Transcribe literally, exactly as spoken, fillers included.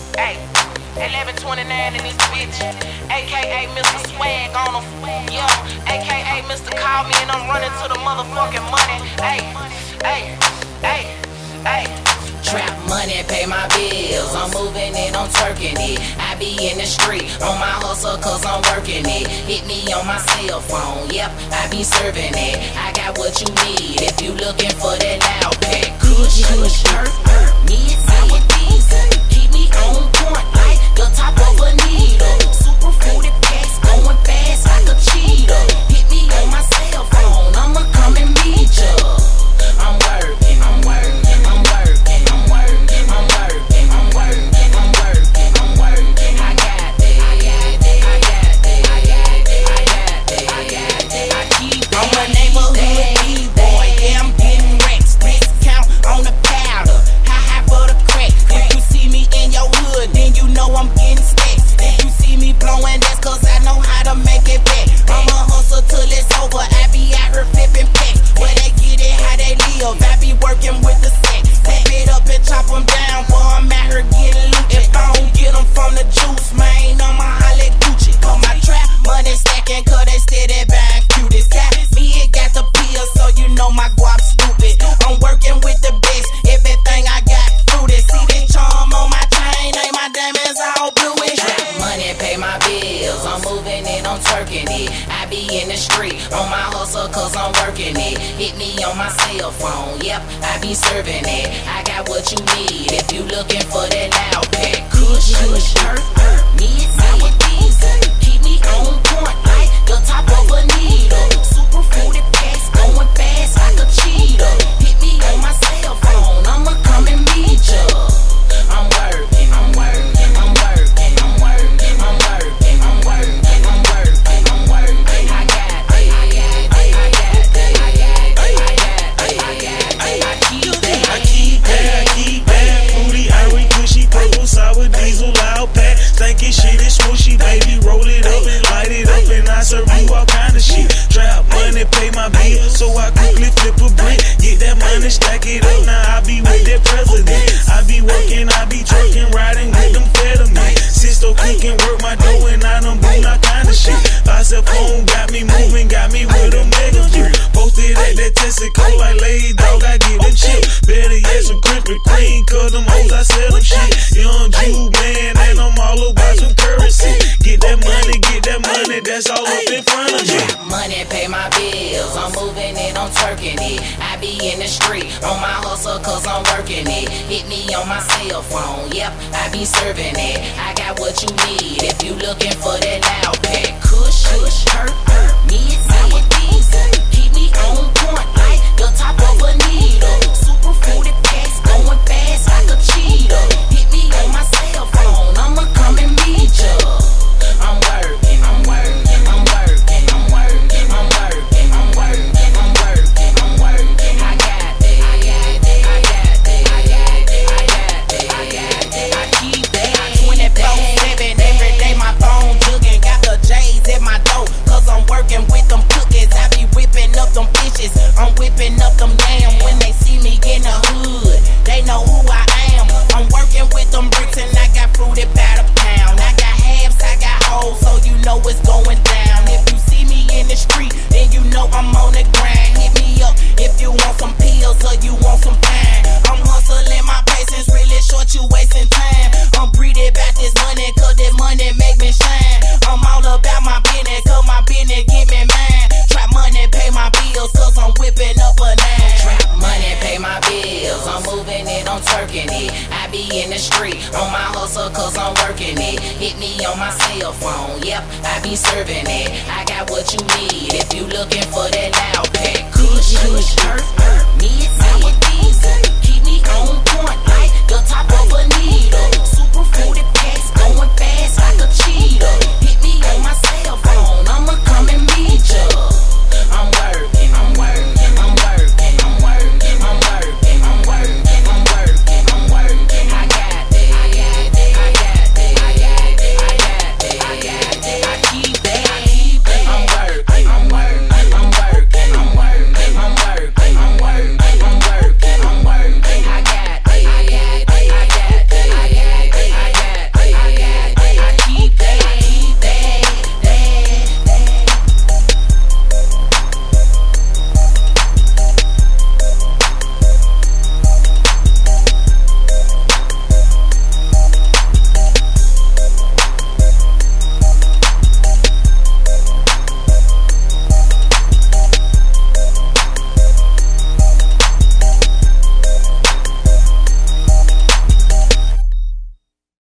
Hey, eleven twenty-nine in this bitch, A K A Mister Swag on him. Yeah, A K A Mister Call Me and I'm running to the motherfucking money. Hey, hey, hey, hey. Trap money, pay my bills. I'm moving it, I'm twerking it. I be in the street on my hustle cause I'm working it. Hit me on my cell phone, yep, I be serving it. I got what you need if you looking for that loud pack. Kush, kush, hurt, me and sour diesel. Keep me on point like the top of a needle. Super fruity packs going fast like a cheetah. Hit me on my cell phone, I'ma come and meet ya. I'm working, I'm working, I'm working, I'm working, I'm working, I'm working, I'm working, I'm working. I got that, I got that, I got that, I got that, I got that, I got that. I keep that. I'm a neighborhood D-boy, yeah, I'm getting racks. Discount on the powder, high high for the crack. If you see me in your hood, then you know I'm getting stacks. If you see me blowing, that's cause I know how to make it back. I'ma hustle till it's over, I be out here flipping packs. Where they get it, how they live, I be working with the sack. Step it up and chop them down, boy, I'm out here getting loot. If I don't get them from the juice, man, I'ma holla Gucci. Cause my trap money stacking, cause they steady buying cuties. Got me, it got the pills, so you know my guap stupid. I'm working with the best, everything I got fruity. See this charm on my chain, ain't my diamonds all bluey. Trap money, pay my bills, I'm moving it, I'm twerking it. I be in the street on my hustle cause I'm working it. Hit me on my cell phone, yep, I be serving it. I got what you need if you looking for that loud pack. Kush, kush, hurt, me and sour diesel. Keep me on point like the top of a needle. Super fruity packs going fast like a cheetah. Hit me on my cell phone, I'ma come and meet ya. I'm working, I'm working, I'm working, I'm working, I'm working, I'm working, I'm working, I'm working. I got that, I got that, I got that, I got that, I got that, I got that. I keep that, I keep that, I keep that. Fruity, irie, cushy, purple, sour, diesel, loud pack. Thinking shit is smooshy, baby. Roll it up and light it up, and I serve you all kind of shit. Trap money, pay my bill, so I quickly flip a brick. Get that money, stack it up. Now I be with that president. I be working, I be trucking, riding with them fetterman. Sister cooking, work my dough, and I done boom all kind of shit. Bicep home got me moving, got me with a mega grip. Posted at that Tessico like laid dog, I get them chip. Better yet, some Krispy Kreme, cause them hoes, I sell them shit. Young Jew, man, and I'm all about some currency. Get that money, get that money, that's all up in front of me. Money, pay my bills, I'm moving it, I'm twerking it. I be in the street on my hustle cause I'm working it. Hit me on my cell phone, yep, I be serving it. I got what you need if you looking for that loud pack. Kush, kush, hurt, me and sour diesel. Keep me on point like the top of a needle. Super fruity packs going fast like a cheetah. Hit me on my cell phone, I'ma come and meet ya. I'm working, I'm working, I'm working, I'm working, I'm working, I'm working, I'm working, I'm working. I got that, I got that, I got that, I got that, I got that, I got that. I keep that twenty-four seven every day, my phone jugging. Got the J's at my door, cause I'm working with them cookies. I be whipping up them fishes, I'm whipping up them yams. When they see me in the hood, they know who I am. I'm working with them bricks and I got fruity by the pound. I got halves, I got hoes, so you know it's going down. If you see me in the street, then you know I'm on the grind. Hit me up if you want some pills or you want some pine. I'm hustling, my patience really short, you wasting time. I'm greedy about this money, cause this money make me shine. I'm all about my business, cause my business give me mine. Trap money, pay my bills, cause I'm whipping up a nine. Trap money, pay my bills, I'm moving it, I'm twerking it. I be in the street on my hustle cause I'm working it. Hit me on my cell phone, yep, I be serving it. I got what you need if you looking for that loud pack. Kush, kush, hurt, me and sour diesel. Keep me on point like the top of a needle.